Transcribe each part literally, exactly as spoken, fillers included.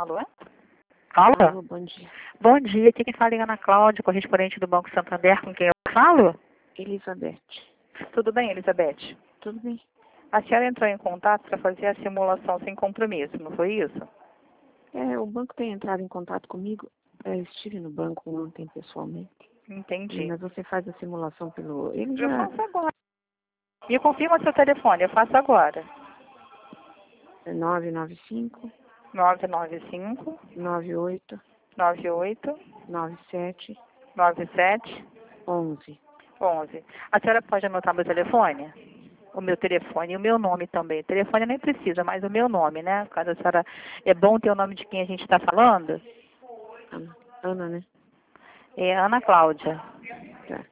Alô? Alô? Alô, bom dia. Bom dia, aqui quem fala é Ana Cláudia, correspondente do Banco Santander, com quem eu falo? Elizabeth. Tudo bem, Elizabeth? Tudo bem? A senhora entrou em contato para fazer a simulação sem compromisso, não foi isso? É, o banco tem entrado em contato comigo. É, eu estive no banco ontem pessoalmente. Entendi. Mas você faz a simulação pelo... Ele Eu já... faço agora. E confirma seu telefone, eu faço agora. É nove nove cinco, nove nove cinco, nove oito, nove oito, nove sete, nove sete, onze. onze. A senhora pode anotar meu telefone? O meu telefone e o meu nome também. O telefone nem precisa, mas o meu nome, né? Caso a senhora... É bom ter o nome de quem a gente está falando? Ana, Ana, né? É Ana Cláudia. Tá.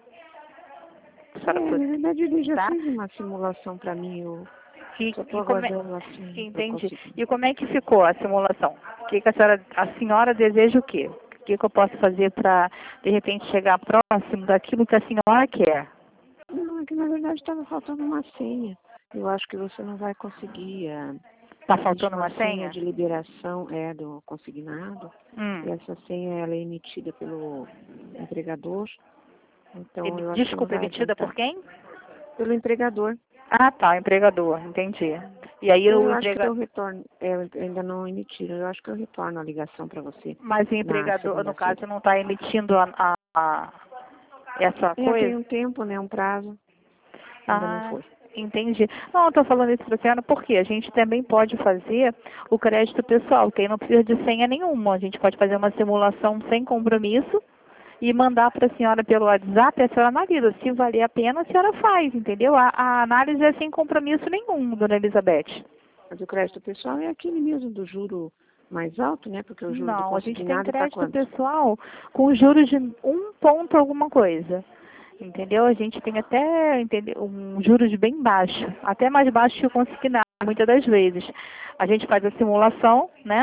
A É, senhora na pode... verdade, ele já Tá? fez uma simulação para mim. Eu E, só estou e como é... aguardando assim para Entendi. conseguir. E como é que ficou a simulação? O que, que a senhora... A senhora deseja o quê? O que, que eu posso fazer para, de repente, chegar próximo daquilo que a senhora quer? Não, é que na verdade estava faltando uma senha. Eu acho que você não vai conseguir. É, Está existe faltando uma uma senha senha? de liberação é do consignado. Hum. E essa senha ela é emitida pelo empregador. Então Ele- eu acho que não Desculpa, vai emitida adiantar. por quem? Pelo empregador. Ah, tá, empregador, entendi. E aí Então o eu acho que eu empregador... retorno. É, eu ainda não emitiram. Eu acho que eu retorno a ligação para você Mas o na empregador, no segunda-feira. caso, não está emitindo a, a, a- essa É, tem coisa? um tempo, né? Um prazo. Ainda não Ah, foi. entendi. Não, eu estou falando isso para a senhora porque a gente também pode fazer o crédito pessoal, que aí não precisa de senha nenhuma. A gente pode fazer uma simulação sem compromisso e mandar para a senhora pelo WhatsApp, a senhora analisa. Se valer a pena, a senhora faz, entendeu? A, a análise é sem compromisso nenhum, dona Elizabeth. Mas o crédito pessoal é aquele mesmo do juro mais alto, né? Porque o juro do Não, a gente tem consignado está crédito quanto? pessoal com juros de um ponto alguma coisa. Entendeu? A gente tem até entendeu, um juros bem baixo, até mais baixo que o consignado, muitas das vezes. A gente faz a simulação, né?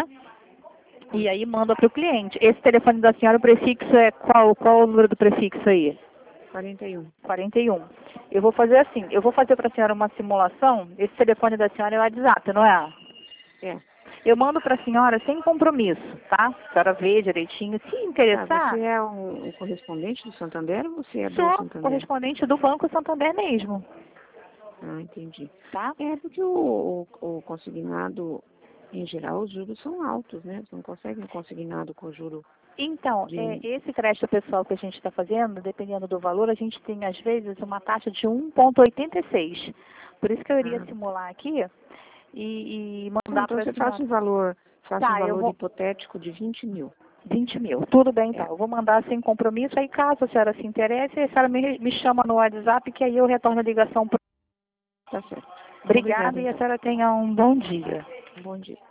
E aí manda para o cliente. Esse telefone da senhora, o prefixo é qual? Qual o número do prefixo aí? quarenta e um. quarenta e um. Eu vou fazer assim, eu vou fazer para a senhora uma simulação. Esse telefone da senhora é o WhatsApp, não é? É. Eu mando para a senhora sem compromisso, tá? A senhora vê direitinho. Se Tá, interessar, você é um, um correspondente do Santander ou você é do sou Santander? correspondente do Banco Santander mesmo, Ah, entendi. tá? É porque o, o, o consignado, em geral, os juros são altos, né? Você não consegue um consignado com juro Então, é, de... esse crédito pessoal que a gente está fazendo, dependendo do valor, a gente tem, às vezes, uma taxa de um vírgula oitenta e seis. Por isso que eu iria Ah, simular aqui e, e tá, mandar então para você a faça senhora. um valor, faça um Tá, eu valor vou... hipotético de vinte mil. vinte mil. Tudo bem, então. É, Eu vou mandar sem compromisso. Aí, caso a senhora se interesse, a senhora me, me chama no WhatsApp, que aí eu retorno a ligação. Pro... tá certo. Obrigada Obrigada, e a então. senhora tenha um bom dia. Bom dia.